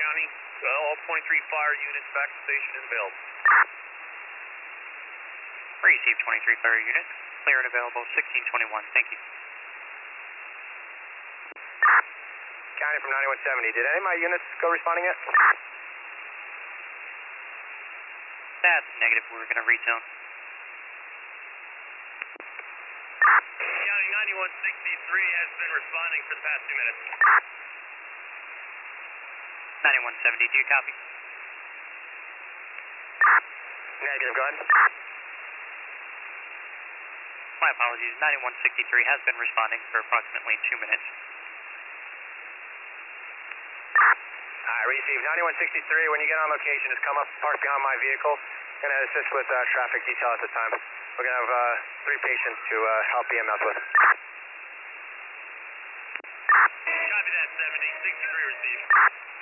County. All 23 fire units back to station and build. Receive 23 fire units. Clear and available 1621. Thank you. County from 9170. Did any of my units go responding yet? That's negative. We're going to rezone. County 9163 has been responding for the past 2 minutes. 9170, do you copy? Negative, go ahead. My apologies. 9163 has been responding for approximately 2 minutes. Alright, receive 9163. When you get on location, just come up, park behind my vehicle. Gonna assist with traffic detail at this time. We're gonna have 3 patients to help EMS with. Copy that, 70. 63 received.